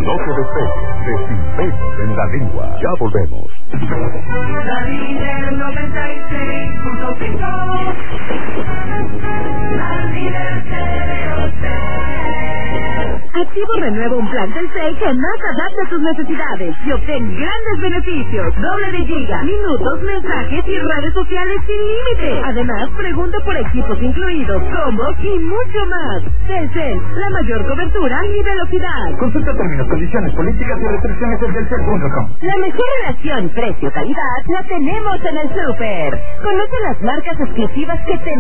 No se despegue de Sin Pelos en la Lengua. Ya volvemos. La líder 96.5. La líder Activo renueva un plan Telcel que más adapta a tus necesidades y obtén grandes beneficios. Doble de giga, minutos, mensajes y redes sociales sin límite. Además, pregunta por equipos incluidos, combos y mucho más. Telcel, la mayor cobertura y velocidad. Consulta términos, condiciones, políticas y restricciones en telcel.com. La mejor relación precio-calidad la tenemos en el súper. Conoce las marcas exclusivas que tenemos.